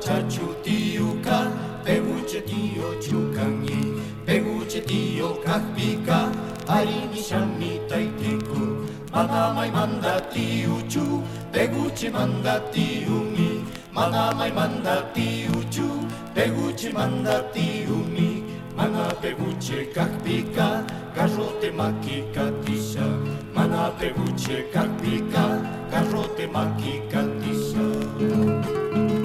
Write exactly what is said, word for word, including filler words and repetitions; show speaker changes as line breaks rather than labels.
chachu tiuka, peguche tio chukangi, peguche tio kahpika, harini shami taitiku, manamai manda tiuchu, peguche manda tiumi, manamai manda tiuchu, peguche manda tiumi, mana peguche kahpika, garrote makika tisha, mana peguche kahpika, garrote makika tisha.